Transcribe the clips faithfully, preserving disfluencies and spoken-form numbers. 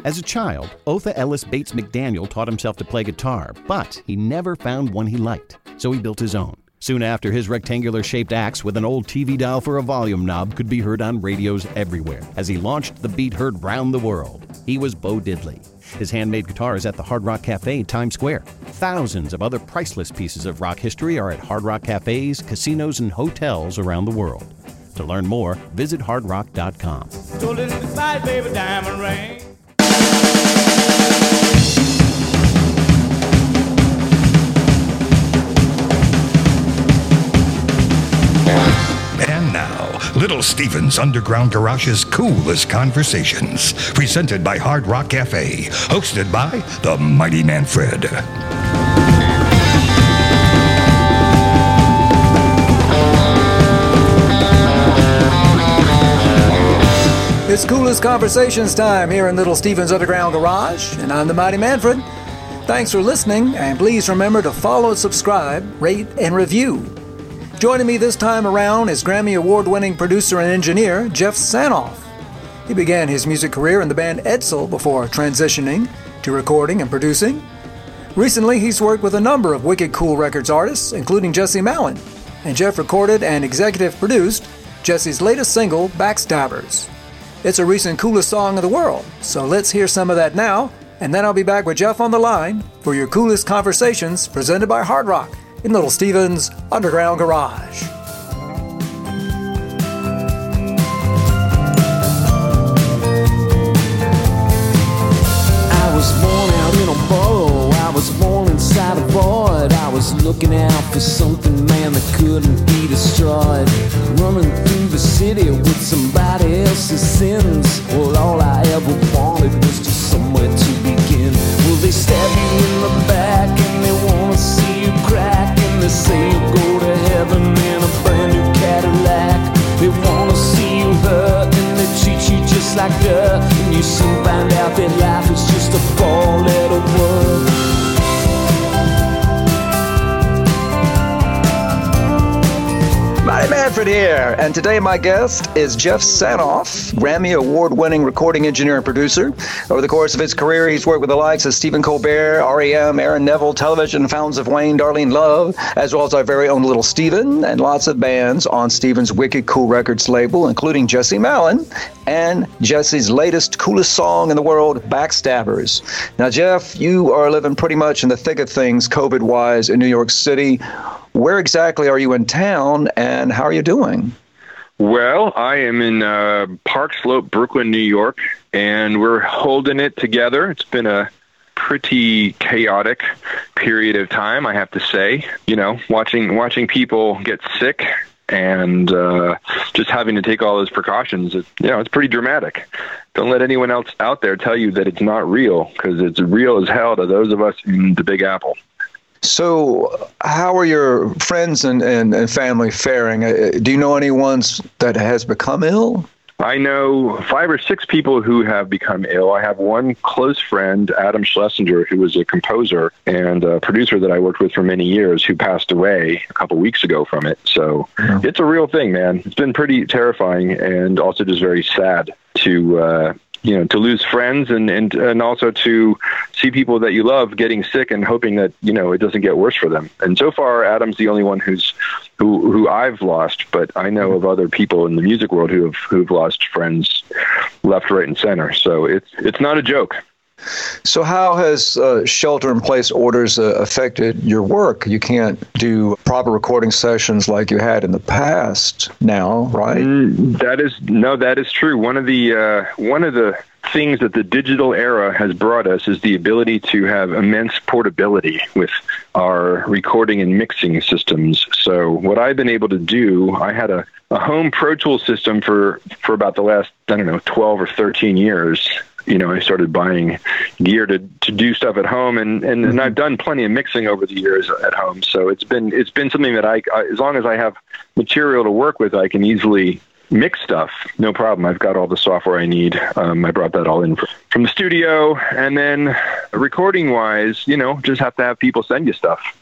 As a child, Otha Ellis Bates McDaniel taught himself to play guitar, but he never found one he liked, so he built his own. Soon after, his rectangular-shaped axe with an old T V dial for a volume knob could be heard on radios everywhere as he launched the beat heard round the world. He was Bo Diddley. His handmade guitar is at the Hard Rock Cafe, Times Square. Thousands of other priceless pieces of rock history are at Hard Rock Cafes, casinos, and hotels around the world. To learn more, visit hard rock dot com. Stole it inside, baby, diamond ring. And now, Little Steven's Underground Garage's Coolest Conversations, presented by Hard Rock Cafe, hosted by the Mighty Manfred. It's Coolest Conversations time here in Little Steven's Underground Garage, and I'm the Mighty Manfred. Thanks for listening, and please remember to follow, subscribe, rate, and review. Joining me this time around is Grammy Award-winning producer and engineer Jeff Sanoff. He began his music career in the band Edsel before transitioning to recording and producing. Recently, he's worked with a number of Wicked Cool Records artists, including Jesse Malin, and Jeff recorded and executive produced Jesse's latest single, Backstabbers. It's a recent coolest song in the world, so let's hear some of that now, and then I'll be back with Jeff on the line for your Coolest Conversations presented by Hard Rock in Little Steven's Underground Garage. I was born out in a burrow, I was born inside a void. I was looking out for something, man, that couldn't be destroyed. Running through the city with somebody else's sins. Well, all I ever wanted was just somewhere to begin. Well, they stab you in the back and they wanna see you crack. And they say you go to heaven in a brand new Cadillac. They wanna see you hurt and they treat you just like dirt. And you soon find out that life is just a four-letter word. Mighty Manfred here, and today my guest is Jeff Sanoff, Grammy Award-winning recording engineer and producer. Over the course of his career, he's worked with the likes of Stephen Colbert, R E M, Aaron Neville, Television, Fountains of Wayne, Darlene Love, as well as our very own Little Steven, and lots of bands on Steven's Wicked Cool Records label, including Jesse Malin, and Jesse's latest coolest song in the world, Backstabbers. Now, Jeff, you are living pretty much in the thick of things COVID-wise in New York City. Where exactly are you in town, and how are you doing? Well, I am in uh, Park Slope, Brooklyn, New York, and we're holding it together. It's been a pretty chaotic period of time, I have to say. You know, watching watching people get sick and uh, just having to take all those precautions, it, you know, it's pretty dramatic. Don't let anyone else out there tell you that it's not real, because it's real as hell to those of us in the Big Apple. So how are your friends and, and, and family faring? Uh, do you know anyone that has become ill? I know five or six people who have become ill. I have one close friend, Adam Schlesinger, who was a composer and a producer that I worked with for many years, who passed away a couple weeks ago from it. So yeah. It's a real thing, man. It's been pretty terrifying and also just very sad to uh, you know, to lose friends and, and, and also to see people that you love getting sick and hoping that, you know, it doesn't get worse for them. And so far, Adam's the only one who's, who, who I've lost, but I know of other people in the music world who have, who've lost friends left, right, and center. So it's, it's not a joke. So how has uh, shelter-in-place orders uh, affected your work? You can't do proper recording sessions like you had in the past now, right? Mm, that is no, that is true. One of the uh, one of the things that the digital era has brought us is the ability to have immense portability with our recording and mixing systems. So what I've been able to do, I had a, a home Pro Tools system for, for about the last, I don't know, twelve or thirteen years. You know, I started buying gear to, to do stuff at home, and, and, and I've done plenty of mixing over the years at home. So it's been it's been something that I, I, as long as I have material to work with, I can easily mix stuff. No problem. I've got all the software I need. Um, I brought that all in from the studio, and then recording wise, you know, just have to have people send you stuff.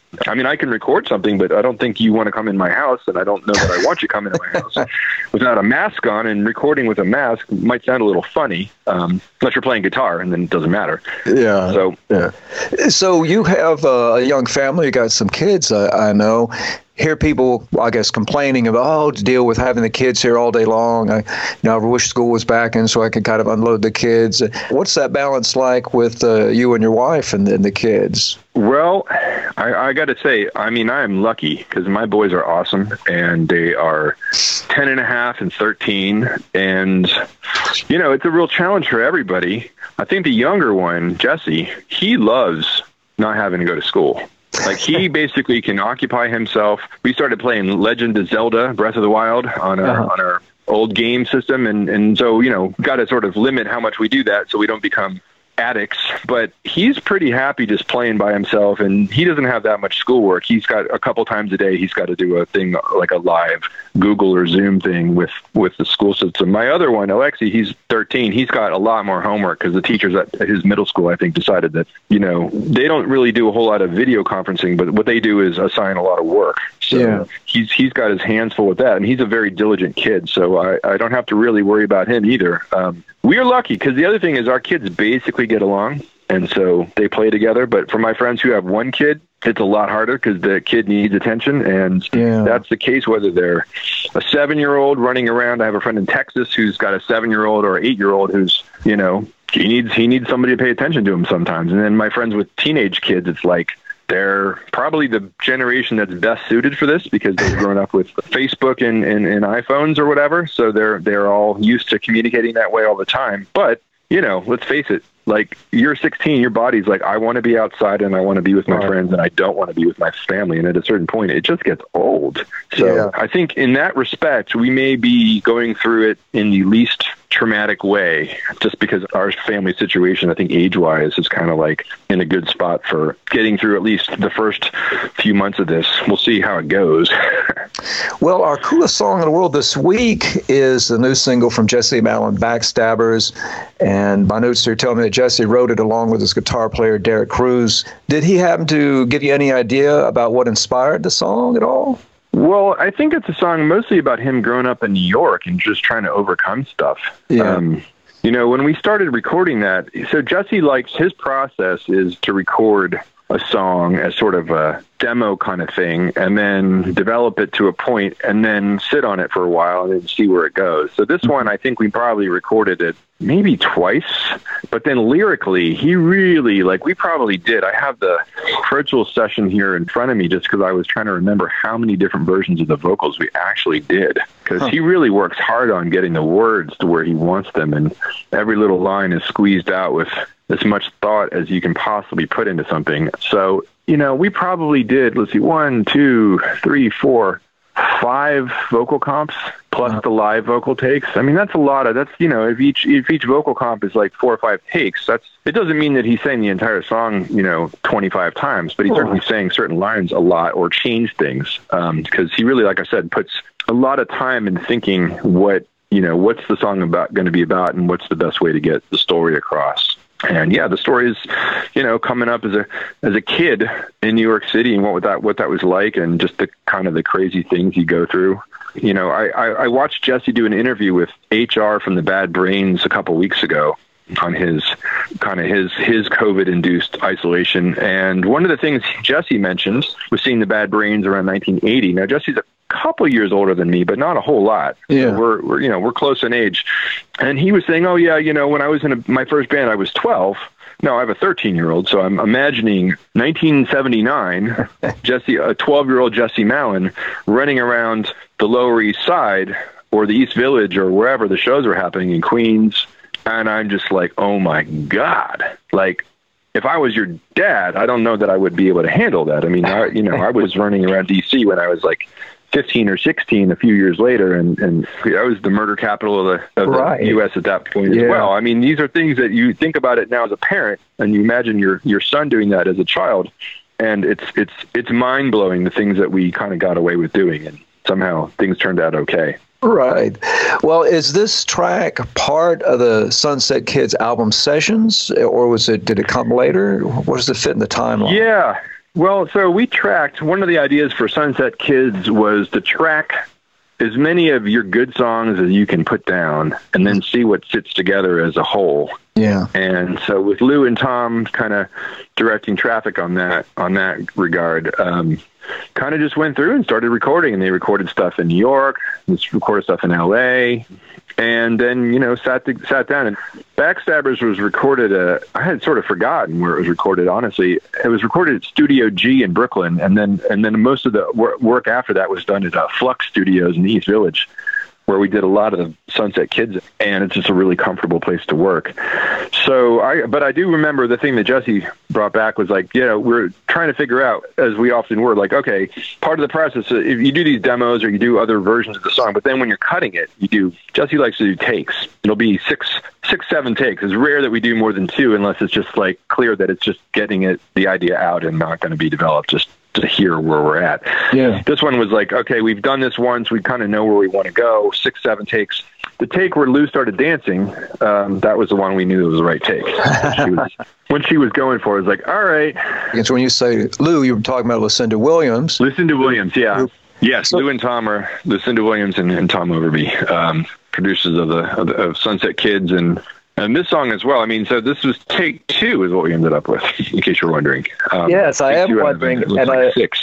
I mean, I can record something, but I don't think you want to come in my house, and I don't know that I want you coming to my house without a mask on. And recording with a mask might sound a little funny, um, unless you're playing guitar, and then it doesn't matter. Yeah. So, yeah. So you have a young family. You got some kids, I, I know. Hear people, I guess, complaining about, oh, to deal with having the kids here all day long. I, you know, I wish school was back in so I could kind of unload the kids. What's that balance like with uh, you and your wife and, and the kids? Well, I, I got to say, I mean, I am lucky because my boys are awesome, and they are ten and a half and thirteen. And, you know, it's a real challenge for everybody. I think the younger one, Jesse, he loves not having to go to school. Like, he basically can occupy himself. We started playing Legend of Zelda, Breath of the Wild, on our, uh-huh. on our old game system. And, and so, you know, got to sort of limit how much we do that so we don't become addicts. But he's pretty happy just playing by himself, and he doesn't have that much schoolwork. He's got a couple times a day, he's got to do a thing like a live Google or Zoom thing with, with the school system. My other one, Alexi, he's thirteen. He's got a lot more homework because the teachers at his middle school, I think, decided that, you know, they don't really do a whole lot of video conferencing, but what they do is assign a lot of work. So yeah. he's he's got his hands full with that, and he's a very diligent kid, so I, I don't have to really worry about him either. Um, we are lucky because the other thing is our kids basically get along, and so they play together. But for my friends who have one kid, it's a lot harder because the kid needs attention, and yeah. that's the case whether they're a seven-year-old running around. I have a friend in Texas who's got a seven-year-old or eight-year-old who's, you know, he needs he needs somebody to pay attention to him sometimes. And then my friends with teenage kids, it's like, they're probably the generation that's best suited for this because they've grown up with Facebook and, and, and iPhones or whatever. So they're they're all used to communicating that way all the time. But, you know, let's face it, like, you're sixteen, your body's like, I want to be outside and I want to be with my right. friends and I don't want to be with my family. And at a certain point, it just gets old. So yeah. I think in that respect, we may be going through it in the least traumatic way, just because our family situation, I think age-wise, is kind of like in a good spot for getting through at least the first few months of this. We'll see how it goes. Well, our coolest song in the world this week is the new single from Jesse Malin, Backstabbers. And my notes here tell me that Jesse wrote it along with his guitar player, Derek Cruz. Did he happen to give you any idea about what inspired the song at all? Well, I think it's a song mostly about him growing up in New York and just trying to overcome stuff. Yeah. Um, you know, when we started recording that, so Jesse likes, his process is to record a song as sort of a demo kind of thing and then develop it to a point and then sit on it for a while and then see where it goes. So this one, I think we probably recorded it maybe twice, but then lyrically, he really, like, we probably did. I have the virtual session here in front of me just because I was trying to remember how many different versions of the vocals we actually did, because huh. he really works hard on getting the words to where he wants them, and every little line is squeezed out with as much thought as you can possibly put into something. So, you know, we probably did, let's see, one, two, three, four, five vocal comps plus uh-huh. the live vocal takes. I mean, that's a lot of, that's, you know, if each, if each vocal comp is like four or five takes, that's, it doesn't mean that he sang the entire song, you know, twenty-five times, but he uh-huh. certainly sang certain lines a lot or changed things. Um, because he really, like I said, puts a lot of time in thinking what, you know, what's the song about going to be about and what's the best way to get the story across. And yeah, the story is, you know, coming up as a as a kid in New York City and what that what that was like, and just the kind of the crazy things you go through. You know, I, I, I watched Jesse do an interview with H R from the Bad Brains a couple weeks ago on his kind of his his COVID-induced isolation. And one of the things Jesse mentioned was seeing the Bad Brains around nineteen eighty. Now, Jesse's a couple years older than me, but not a whole lot. Yeah. So we're, we're, you know, we're close in age. And he was saying, oh yeah, you know, when I was in a, my first band, I was twelve. No, I have a thirteen year old. So I'm imagining nineteen seventy-nine, Jesse, a twelve year old Jesse Malin running around the Lower East Side or the East Village or wherever the shows were happening in Queens. And I'm just like, oh my God, like, if I was your dad, I don't know that I would be able to handle that. I mean, I, you know, I was running around D C when I was like fifteen or sixteen a few years later, and, and I was the murder capital of the, of right. the U S at that point yeah. as well. I mean, these are things that you think about it now as a parent, and you imagine your, your son doing that as a child, and it's it's it's mind-blowing, the things that we kind of got away with doing, and somehow things turned out okay. Right. Well, is this track part of the Sunset Kids album sessions, or was it, did it come later? Where does it fit in the timeline? Yeah. Well, so we tracked, one of the ideas for Sunset Kids was to track as many of your good songs as you can put down and then see what fits together as a whole. Yeah. And so with Lou and Tom kind of directing traffic on that, on that regard, um, kind of just went through and started recording, and they recorded stuff in New York, recorded stuff in L A, and then, you know, sat to, sat down. And Backstabbers was recorded, uh, I had sort of forgotten where it was recorded, honestly. It was recorded at Studio G in Brooklyn, and then and then most of the wor- work after that was done at uh, Flux Studios in the East Village, where we did a lot of the Sunset Kids, and it's just a really comfortable place to work. So I, but I do remember the thing that Jesse brought back was like, you know, we're trying to figure out, as we often were, like, okay, part of the process, if you do these demos or you do other versions of the song, but then when you're cutting it, you do, Jesse likes to do takes. It'll be six, six, seven takes. It's rare that we do more than two, unless it's just like clear that it's just getting it, the idea out and not going to be developed, just to hear where we're at. Yeah. This one was like, okay, we've done this once. We kind of know where we want to go. Six, seven takes. The take where Lou started dancing, um, that was the one we knew was the right take. She was, when she was going for it, it was like, all right. And so when you say Lou, you were talking about Lucinda Williams. Lucinda Williams, yeah. Lou. Yes, So- Lou and Tom are Lucinda Williams and, and Tom Overby, um, producers of the, of the of Sunset Kids and And this song as well. I mean, so this was take two is what we ended up with, in case you're wondering. Um, yes, I am two wondering. It was And like I, six.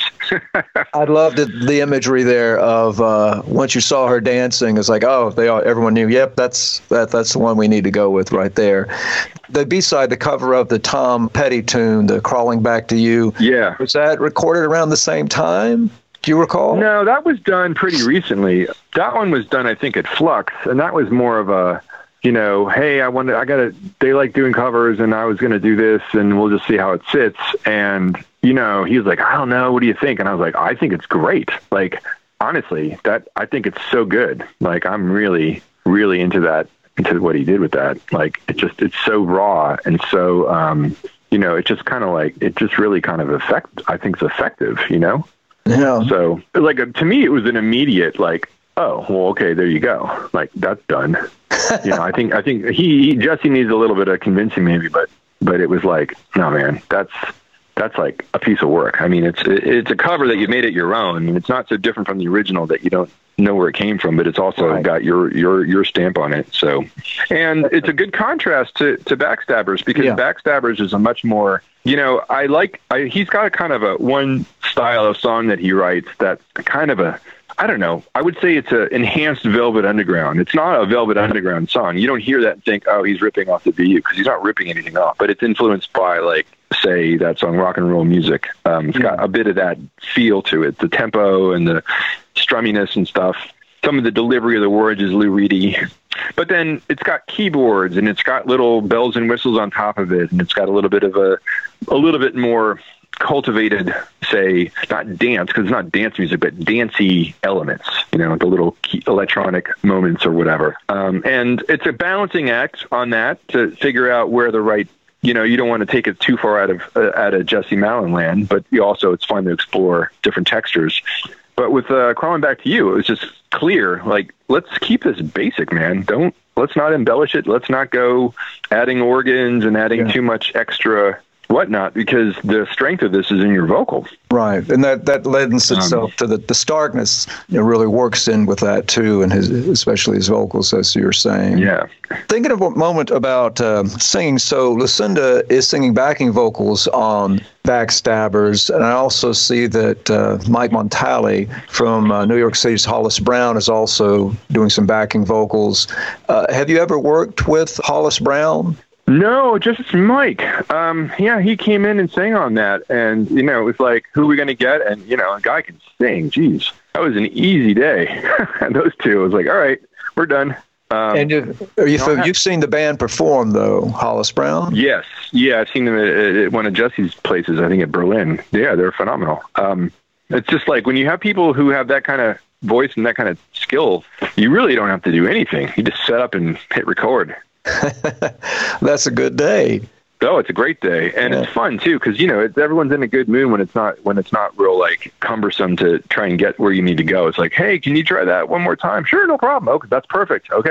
I loved the, the imagery there of uh, once you saw her dancing, it's like, oh, they all, everyone knew, yep, that's that that's the one we need to go with right there. The B-side, the cover of the Tom Petty tune, the Crawling Back to You, Yeah. was that recorded around the same time? Do you recall? No, that was done pretty recently. That one was done, I think, at Flux, and that was more of a, you know, hey, I wanted, I got to, they like doing covers, and I was going to do this, and we'll just see how it sits. And, you know, he was like, I don't know, what do you think? And I was like, I think it's great. Like, honestly, that, I think it's so good. Like, I'm really, really into that, into what he did with that. Like, it just, it's so raw, and so, um, you know, it just kind of like, it just really kind of effect, I think it's effective, you know? Yeah. So, like, to me, it was an immediate, like, oh, well, okay, there you go. Like, that's done. You know, I think I think he, he Jesse needs a little bit of convincing, maybe, but but it was like, no, man, that's that's like a piece of work. I mean, it's it's a cover that you made it your own, and it's not so different from the original that you don't know where it came from, but it's also Right. got your your your stamp on it. So, and it's a good contrast to to Backstabbers, because Yeah. Backstabbers is a much more, you know, I like I, he's got a kind of a one style of song that he writes that's kind of a, I don't know. I would say it's an enhanced Velvet Underground. It's not a Velvet Underground song. You don't hear that and think, oh, he's ripping off the B U, because he's not ripping anything off. But it's influenced by, like, say, that song Rock and Roll Music. Um, it's got a bit of that feel to it, the tempo and the strumminess and stuff. Some of the delivery of the words is Lou Reedy. But then it's got keyboards, and it's got little bells and whistles on top of it, and it's got a little bit of a, a little bit more cultivated, say, not dance, because it's not dance music, but dancey elements, you know, the little key electronic moments or whatever. Um, and it's a balancing act on that to figure out where the right, you know, you don't want to take it too far out of uh, out of Jesse Malin land, but you also, it's fun to explore different textures. But with uh, Crawling Back to You, it was just clear, like, let's keep this basic, man. Don't, let's not embellish it. Let's not go adding organs and adding Yeah. too much extra whatnot, because the strength of this is in your vocal. Right, and that, that lends itself Um, to the, the starkness. It really works in with that too, and his, especially his vocals, as you're saying. Yeah. Thinking of a moment about um, singing, so Lucinda is singing backing vocals on Backstabbers, and I also see that uh, Mike Montali from uh, New York City's Hollis Brown is also doing some backing vocals. Uh, have you ever worked with Hollis Brown? No, just Mike. Um, yeah, he came in and sang on that, and, you know, it was like, who are we going to get? And, you know, a guy can sing. Jeez, that was an easy day. And those two, I was like, all right, we're done. Um, And you, are you, no, I- you've seen the band perform, though, Hollis Brown? Yes. Yeah, I've seen them at, at one of Jesse's places, I think at Berlin. Yeah, they're phenomenal. Um, it's just like when you have people who have that kind of voice and that kind of skill, you really don't have to do anything. You just set up and hit record. That's a good day. Oh, it's a great day, and Yeah. it's fun too, because, you know, it's, everyone's in a good mood when it's not when it's not real, like, cumbersome to try and get where you need to go. It's like, hey, can you try that one more time? Sure, no problem. Okay, that's perfect. Okay,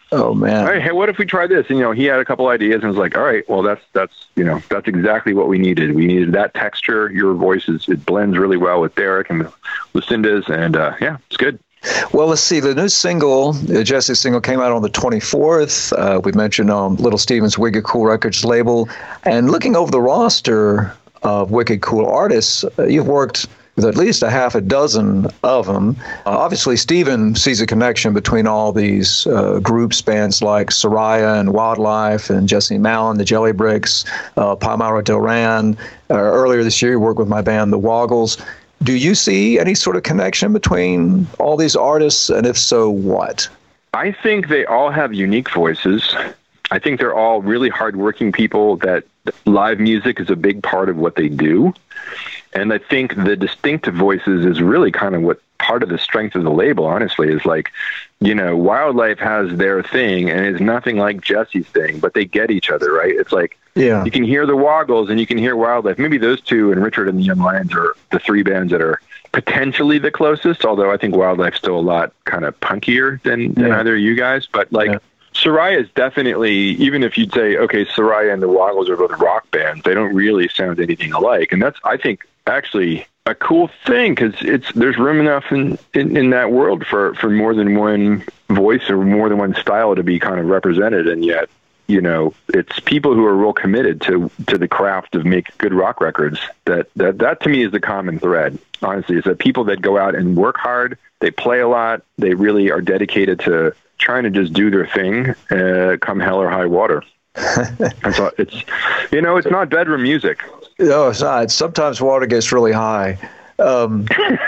Oh man! All right, hey, what if we try this? And, you know, he had a couple ideas and was like, "All right, well, that's that's you know that's exactly what we needed. We needed that texture. Your voice is it blends really well with Derek and Lucinda's, and uh, yeah, it's good." Well, let's see. The new single, uh, Jesse's single, came out on the twenty-fourth. Uh, we mentioned on Little Steven's Wicked Cool Records label. And looking over the roster of Wicked Cool artists, uh, you've worked with at least a half a dozen of them. Uh, obviously, Steven sees a connection between all these uh, groups, bands like Soraya and Wildlife and Jesse Malin, the Jelly Bricks, uh, Palmyra Delran. Uh, earlier this year, you worked with my band, the Woggles. Do you see any sort of connection between all these artists, and if so, what? I think they all have unique voices. I think they're all really hardworking people that live music is a big part of what they do. And I think the distinctive voices is really kind of what part of the strength of the label, honestly, is like, you know, Wildlife has their thing and is nothing like Jesse's thing, but they get each other, right? It's like, yeah, you can hear the Woggles and you can hear Wildlife. Maybe those two and Richard and the Young Lions are the three bands that are potentially the closest, although I think Wildlife's still a lot kind of punkier than, than Yeah. either of you guys. But like, Yeah. Soraya is definitely, even if you'd say, okay, Soraya and the Woggles are both rock bands, they don't really sound anything alike. And that's, I think, actually a cool thing, because it's there's room enough in, in, in that world for, for more than one voice or more than one style to be kind of represented. And yet, you know, it's people who are real committed to, to the craft of making good rock records. That, that, that to me is the common thread, honestly, is that people that go out and work hard, they play a lot, they really are dedicated to trying to just do their thing, uh, come hell or high water. And so it's, you know, it's not bedroom music. No, it's not. Sometimes water gets really high. Um,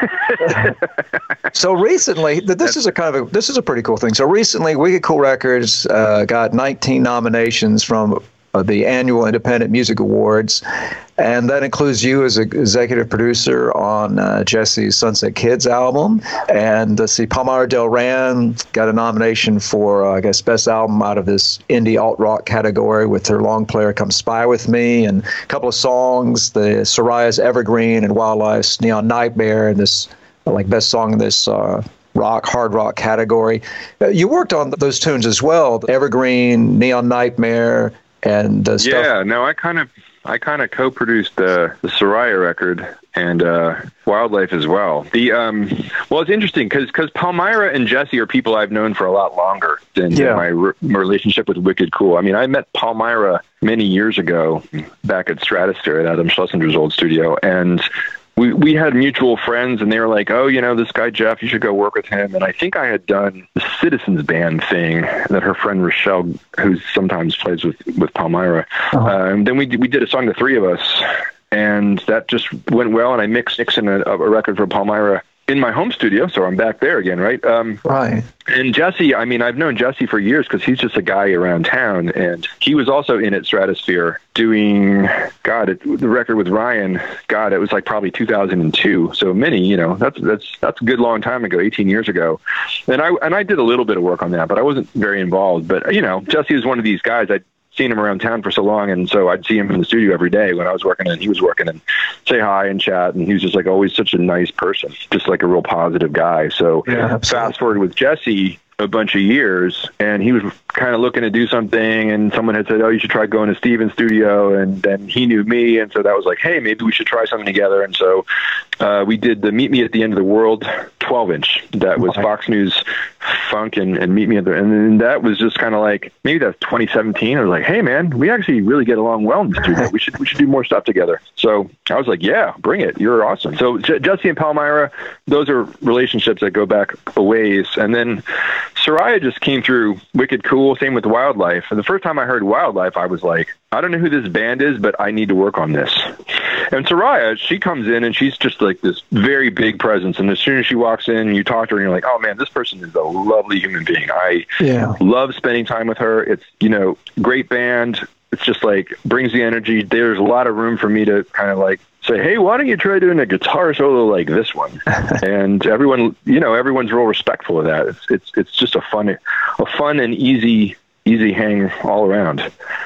so recently, this is a kind of a, this is a pretty cool thing. So recently, Wicked Cool Records uh, got nineteen nominations from uh, the annual Independent Music Awards, and that includes you as an executive producer on uh, Jesse's Sunset Kids album. And uh, see, Palmyra Delran got a nomination for, uh, I guess, best album out of this indie alt rock category with her long player "Come Spy With Me," and a couple of songs, the Soraya's Evergreen and Wildlife's Neon Nightmare, and this uh, like best song in this uh, rock, hard rock category. Uh, you worked on those tunes as well, Evergreen, Neon Nightmare, and uh, stuff. Yeah, no, I kind of I kind of co-produced the the Soraya record and uh, Wildlife as well. The um, well, it's interesting because because Palmyra and Jesse are people I've known for a lot longer than, Yeah. than my, re- my relationship with Wicked Cool. I mean, I met Palmyra many years ago back at Stratosphere at Adam Schlesinger's old studio, and we we had mutual friends, and they were like, "Oh, you know, this guy Jeff, you should go work with him." And I think I had done the Citizens Band thing that her friend Rochelle, who sometimes plays with with Palmyra, Uh-huh. uh, and then we we did a song, the three of us, and that just went well. And I mixed Nixon a, a record for Palmyra in my home studio, so I'm back there again, right? Um, Right. and Jesse, I mean, I've known Jesse for years because he's just a guy around town, and he was also in at Stratosphere doing, God, it, the record with Ryan. God, it was like probably two thousand two. So many, you know, that's that's that's a good long time ago, eighteen years ago. And I and I did a little bit of work on that, but I wasn't very involved. But you know, Jesse is one of these guys. I'd seen him around town for so long, and so I'd see him in the studio every day when I was working and he was working, and say hi and chat, and he was just like always such a nice person, just like a real positive guy. So Yeah, fast forward with Jesse a bunch of years, and he was kind of looking to do something, and someone had said, "Oh, you should try going to Steven's studio," and then he knew me, and so that was like, "Hey, maybe we should try something together." And so uh, we did the Meet Me at the End of the World twelve inch that was Right. Fox News Funk and, and Meet Me at the, and then that was just kind of like, maybe that's twenty seventeen. I was like, "Hey man, we actually really get along well in the studio. We should we should do more stuff together." So I was like, "Yeah, bring it. You're awesome." So J- Jesse and Palmyra, those are relationships that go back a ways. And then Soraya just came through Wicked Cool. Same with Wildlife. And the first time I heard Wildlife, I was like, I don't know who this band is, but I need to work on this. And Soraya, she comes in and she's just like this very big presence. And as soon as she walks in, you talk to her and you're like, oh man, this person is a lovely human being. I Yeah. love spending time with her. It's, you know, great band. It's just like brings the energy. There's a lot of room for me to kind of like say, hey, why don't you try doing a guitar solo like this one? And everyone, you know, everyone's real respectful of that. It's, it's, it's just a fun, a fun and easy, easy hang all around.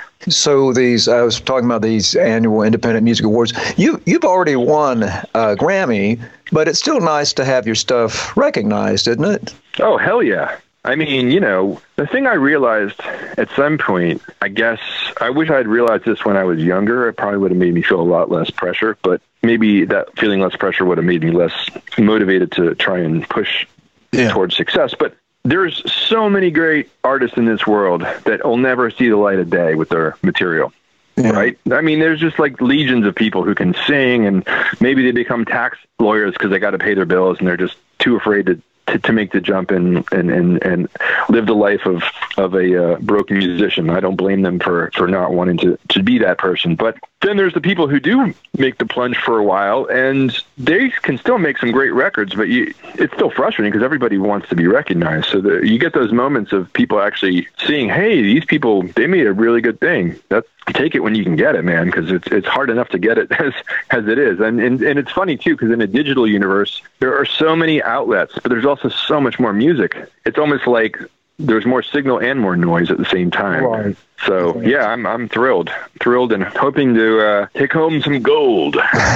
So these, I was talking about these annual Independent Music Awards. You, you've already won a Grammy, but it's still nice to have your stuff recognized, isn't it? Oh, hell yeah. I mean, you know, the thing I realized at some point, I guess, I wish I had realized this when I was younger. It probably would have made me feel a lot less pressure, but maybe that feeling less pressure would have made me less motivated to try and push yeah. towards success. But there's so many great artists in this world that will never see the light of day with their material. Yeah. Right? I mean, there's just like legions of people who can sing, and maybe they become tax lawyers because they got to pay their bills and they're just too afraid to, to, to make the jump and, and, and, and live the life of, of a uh, broken musician. I don't blame them for, for not wanting to, to be that person. But then there's the people who do make the plunge for a while, and they can still make some great records, but you, it's still frustrating because everybody wants to be recognized. So the, you get those moments of people actually seeing, hey, these people, they made a really good thing. That's, take it when you can get it, man, because it's it's hard enough to get it as as it is. And and, and it's funny, too, because in a digital universe, there are so many outlets, but there's also so much more music. It's almost like there's more signal and more noise at the same time. Right. So, yeah, I'm I'm thrilled, thrilled and hoping to uh, take home some gold.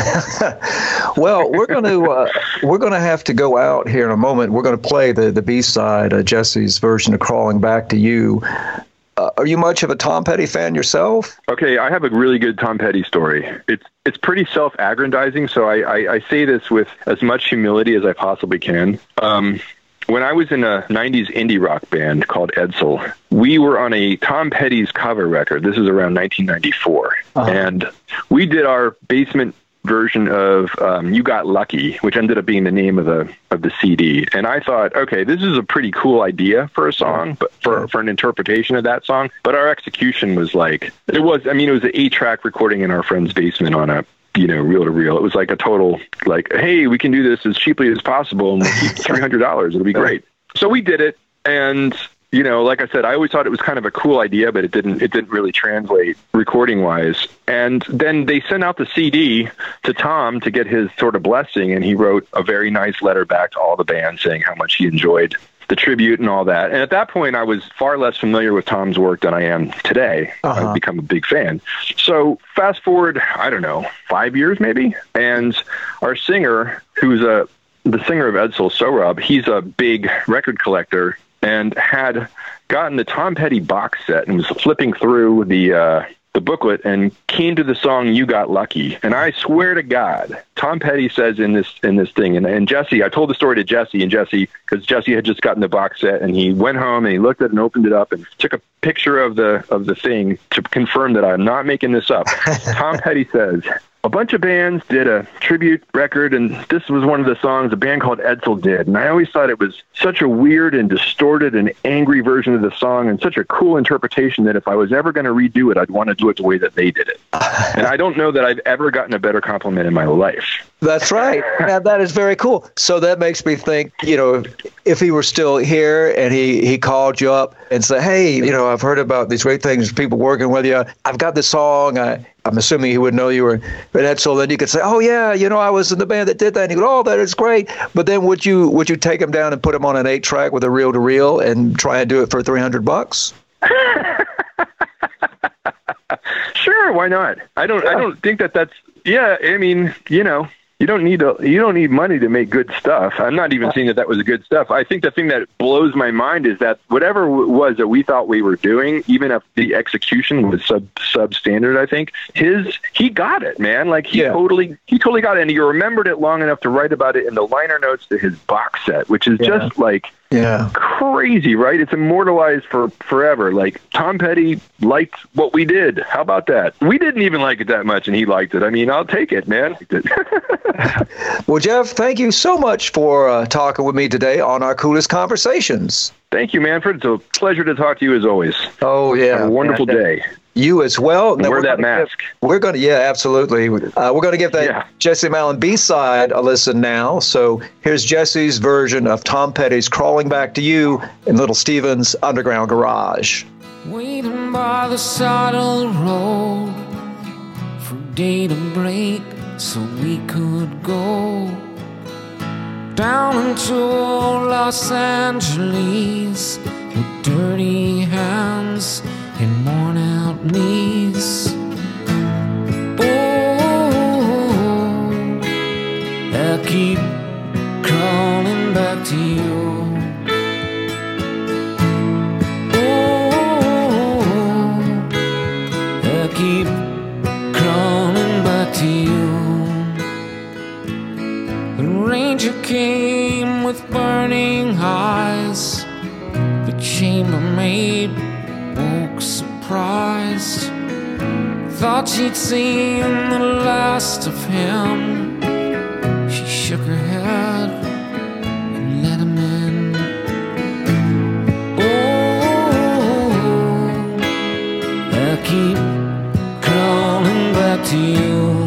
Well, we're going to uh, we're going to have to go out here in a moment. We're going to play the, the B-side, uh, Jesse's version of Crawling Back to You. Uh, are you much of a Tom Petty fan yourself? Okay, I have a really good Tom Petty story. It's it's pretty self-aggrandizing, so I, I, I say this with as much humility as I possibly can. Um, when I was in a nineties indie rock band called Edsel, we were on a Tom Petty's cover record. This is around nineteen ninety-four. Uh-huh. And we did our basement version of um, You Got Lucky, which ended up being the name of the of the C D. And I thought, okay, this is a pretty cool idea for a song, but for, for an interpretation of that song. But our execution was like, it was, I mean, it was an eight-track recording in our friend's basement on a, you know, reel-to-reel. It was like a total, like, hey, we can do this as cheaply as possible and we'll keep three hundred dollars. It'll be great. So we did it, and you know, like I said, I always thought it was kind of a cool idea, but it didn't it didn't really translate recording-wise. And then they sent out the C D to Tom to get his sort of blessing, and he wrote a very nice letter back to all the band saying how much he enjoyed the tribute and all that. And at that point, I was far less familiar with Tom's work than I am today. Uh-huh. I've become a big fan. So fast forward, I don't know, five years maybe, and our singer, who's a the singer of Edsel, Sohrab, he's a big record collector, and had gotten the Tom Petty box set and was flipping through the uh, the booklet and came to the song You Got Lucky. And I swear to God, Tom Petty says in this in this thing, and, and Jesse, I told the story to Jesse, and Jesse, because Jesse had just gotten the box set, and he went home and he looked at it and opened it up and took a picture of the of the thing to confirm that I'm not making this up. Tom Petty says, a bunch of bands did a tribute record, and this was one of the songs a band called Edsel did. And I always thought it was such a weird and distorted and angry version of the song, and such a cool interpretation that if I was ever going to redo it, I'd want to do it the way that they did it. And I don't know that I've ever gotten a better compliment in my life. That's right. Now, that is very cool. So that makes me think, you know, if he were still here and he, he called you up and said, hey, you know, I've heard about these great things, people working with you. I've got this song. I, I'm assuming he would know you were in Edsel. Then you could say, oh, yeah, you know, I was in the band that did that. And he go, oh, that is great. But then would you would you take him down and put him on an eight track with a reel to reel and try and do it for three hundred bucks? Sure, why not? I don't yeah. I don't think that that's, yeah, I mean, you know. You don't need a, you don't need money to make good stuff. I'm not even saying that that was good stuff. I think the thing that blows my mind is that whatever it was that we thought we were doing, even if the execution was sub substandard, I think his he got it, man. Like he yeah. totally he totally got it, and he remembered it long enough to write about it in the liner notes to his box set, which is yeah. just like. Yeah, crazy, right? It's immortalized for forever. Like, Tom Petty liked what we did. How about that? We didn't even like it that much, and he liked it. I mean, I'll take it, man. Well, Jeff, thank you so much for uh, talking with me today on Our Coolest Conversations. Thank you, Manfred. It's a pleasure to talk to you as always. Oh, yeah. Have a wonderful man. day. You as well. And wear that mask. Give, we're going to, yeah, absolutely. Uh, we're going to give that yeah. Jesse Malin B-side a listen now. So here's Jesse's version of Tom Petty's Crawling Back to You in Little Steven's Underground Garage. Waiting by the side of the road for day to break so we could go down into Los Angeles with dirty hands and worn out knees. Oh, I keep crawling back to you. keep crawling back to you. The ranger came with burning eyes. The chambermaid woke surprised. Thought she'd seen the last of him. She shook her head and let him in. Oh, I keep crawling back to you.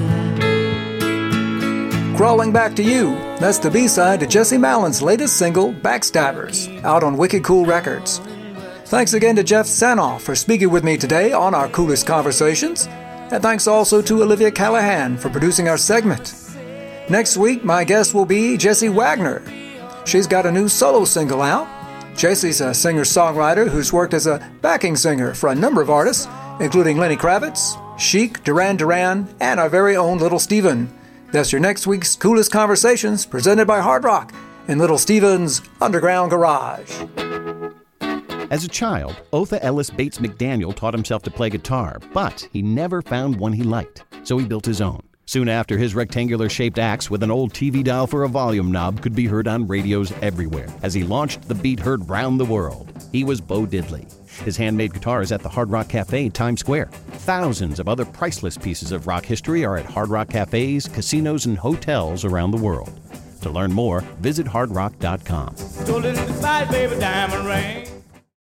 Crawling Back to You. That's the B-side to Jesse Mallen's latest single, Backstabbers, out on Wicked Cool Records. Thanks again to Jeff Sanoff for speaking with me today on our Coolest Conversations. And thanks also to Olivia Callahan for producing our segment. Next week, my guest will be Jessie Wagner. She's got a new solo single out. Jessie's a singer-songwriter who's worked as a backing singer for a number of artists, including Lenny Kravitz, Chic, Duran Duran, and our very own Little Steven. That's your next week's Coolest Conversations, presented by Hard Rock in Little Steven's Underground Garage. As a child, Otha Ellis Bates McDaniel taught himself to play guitar, but he never found one he liked, so he built his own. Soon after, his rectangular-shaped axe with an old T V dial for a volume knob could be heard on radios everywhere as he launched the beat heard round the world. He was Bo Diddley. His handmade guitar is at the Hard Rock Cafe, Times Square. Thousands of other priceless pieces of rock history are at Hard Rock cafes, casinos, and hotels around the world. To learn more, visit hard rock dot com. Stolen the side, baby, diamond ring.